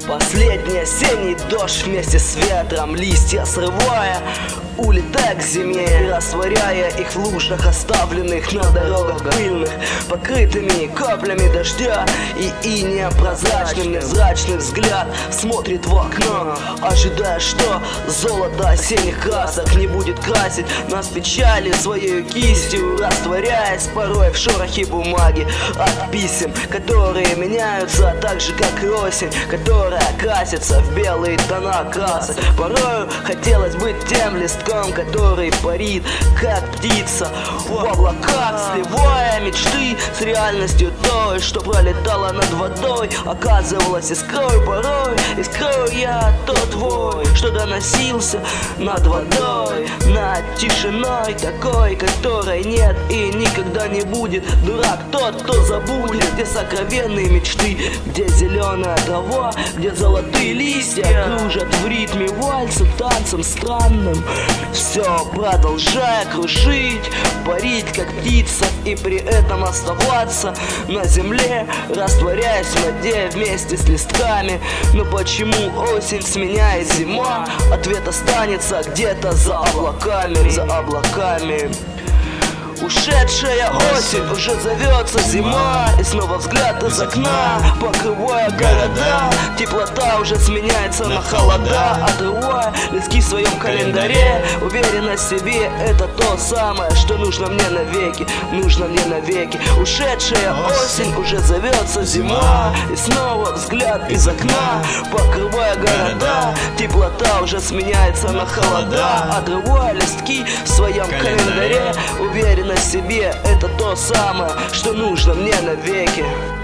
Последний осенний дождь вместе с ветром, листья срывая, улетая к зиме и растворяя их в лужах, оставленных на дорогах пыльных, покрытыми каплями дождя и инеем прозрачным. Невзрачный взгляд смотрит в окно, ожидая, что золото осенних красок не будет красить нас печали своей кистью, растворяясь порой в шорохе бумаги от писем, которые меняются так же, как и осень, которая красится в белые тона красок. Порою хотелось быть тем листком, который парит, как птица в облаках, сливая мечты с реальностью той, что пролетала над водой, оказывалась искрой порой. Искрой я тот вой, что доносился над водой, над тишиной такой, которой нет и никогда не будет. Дурак тот, кто забудет, где сокровенные мечты, где зеленая трава, где золотые листья кружат в ритме вальса, танцем странным, все продолжая кружить, парить как птица и при этом оставаться на земле, растворяясь в воде вместе с листками. Но почему осень сменяет зима? Ответ останется где-то за облаками, за облаками. Ушедшая осень уже зовется зима, и снова взгляд из окна, покрывая города. Теплота уже сменяется на холода, отрывая листки в своем календаре. Уверенность в себе — это то самое, что нужно мне навеки, нужно мне навеки. Ушедшая осень уже зовется зима, и снова взгляд из окна, покрывая города. Теплота уже сменяется на холода, отрывая листки в своем календаре. Уверенность в себе — это то самое, что нужно мне навеки.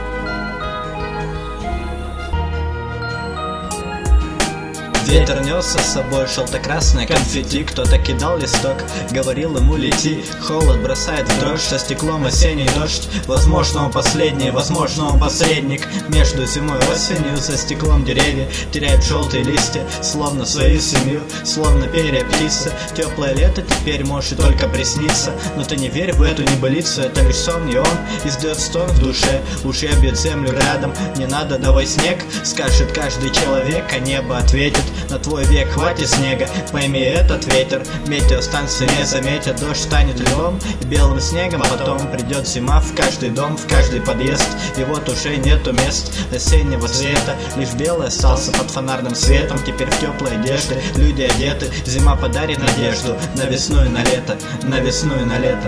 Ветер нес с собой желто-красное конфетти. Кто-то кидал листок, говорил ему лети. Холод бросает в дрожь, со стеклом осенний дождь. Возможно он последний, возможно он посредник между зимой и осенью. За стеклом деревья теряют желтые листья, словно свою семью, словно перья птицы. Теплое лето теперь может только присниться, но ты не верь в эту небылицу, это лишь сон, и он издает стон в душе. Уж я бьет землю рядом, не надо, давай снег, скажет каждый человек, а небо ответит: на твой век хватит снега, пойми этот ветер. Метеостанции не заметят, дождь станет льдом и белым снегом, а потом придет зима в каждый дом, в каждый подъезд. И вот уже нету мест осеннего цвета, лишь белый остался под фонарным светом. Теперь в теплой одежде люди одеты, зима подарит надежду на весну и на лето, на весну и на лето.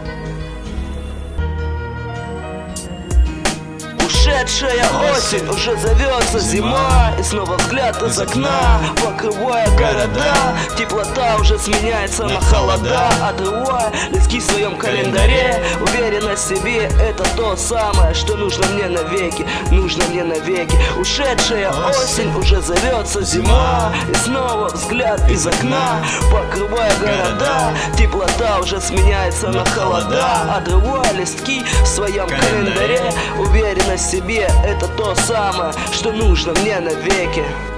Ушедшая осень уже зовется зима, и снова взгляд из окна, покрывая города. Теплота уже сменяется на холода, отрывая листки в своем календаре. Уверенность в себе — это то самое, что нужно мне навеки, нужно мне навеки. Ушедшая осень уже зовется зима, и снова взгляд из окна, покрывая города. Теплота уже сменяется на холода, отрывая листки в своем календаре. Уверенность в себе — это то самое, что нужно мне навеки.